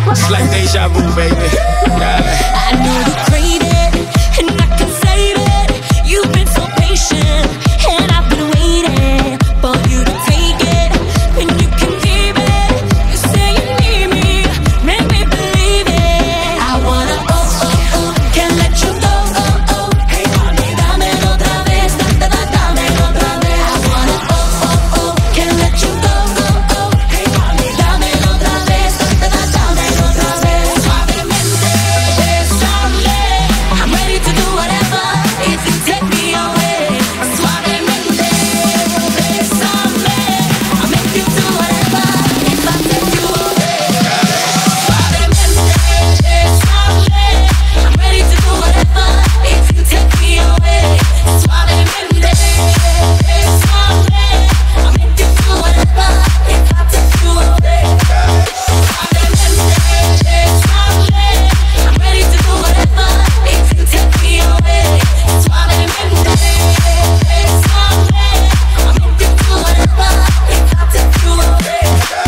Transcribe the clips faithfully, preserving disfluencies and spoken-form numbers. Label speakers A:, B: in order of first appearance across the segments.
A: It's like deja vu, baby.
B: I know you crave it, and I can save it. You've been so patient, and I've been waiting for you to take it, and you can keep it. You say you need me, make me believe it. I wanna oh oh oh, can't let you go oh oh. Hey honey, dámelo otra vez, da da dámelo otra vez. I wanna oh oh oh, can't let you go oh oh. Hey honey, dámelo otra vez, da da dámelo otra vez. Suavemente, besame, I'm ready to do whatever if you take me away. Suavemente, besame, I'll make you do whatever if I take you away. Suavemente, besame, I'm ready to do whatever if you take me away. Suavemente, besame, I'll make you do whatever if I take you away. Suavemente, besame, I'm ready to do whatever if you take me away. Suavemente, besame, I'll make you do whatever if I take you away.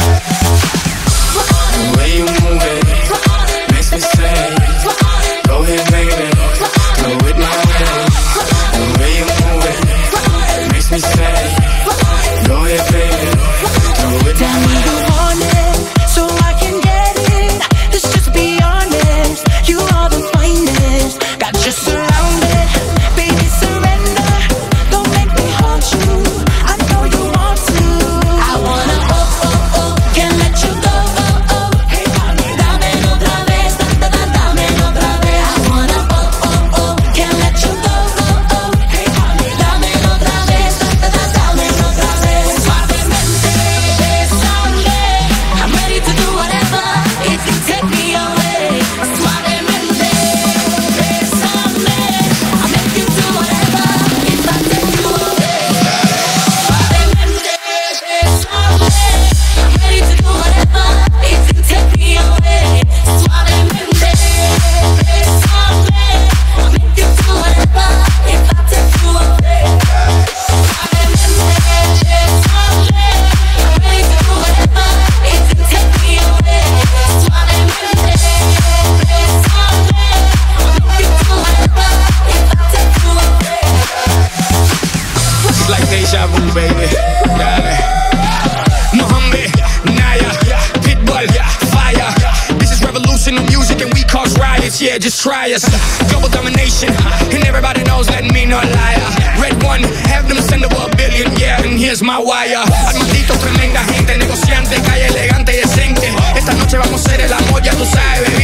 A: The way you move it makes me say, go ahead, baby, go with my way. The way you move it makes me say, go ahead, baby, go with my
B: Tell me
A: way.
B: you want it, so I can get it. Let's just be honest, you are the finest. Got you surrounded, baby surrender. Don't make me haunt you, I know you want to. I wanna oh oh oh, can't let you go oh oh. Hey honey, dámelo otra vez, da da da dámelo otra vez. I wanna oh oh oh, can't let you go oh oh. Hey honey, dámelo otra vez, da da da dámelo otra vez. Suavemente, besame, I'm ready to do whatever if you take me away. Suavemente, besame, I'll make you do whatever if I take you away. Suavemente, besame, I'm ready to do whatever if you take me away. Suavemente, besame, I'll make you do whatever if I take you away. Suavemente, besame, I'm ready to do whatever if you take me away. Suavemente, besame, I'll make you do whatever if I take you away.
A: It's like deja vu, baby. Muhammad, Naya, Pitbull, fire. This is revolution of music and we cause riots. Yeah, just try us. Global domination, and everybody knows that me no liar. Red one, have them send over a billion, yeah, and here's my wire. Armadito, tremenda gente, negociante, calle elegante y decente. Esta noche vamos a hacer el amor, ya tú sabes.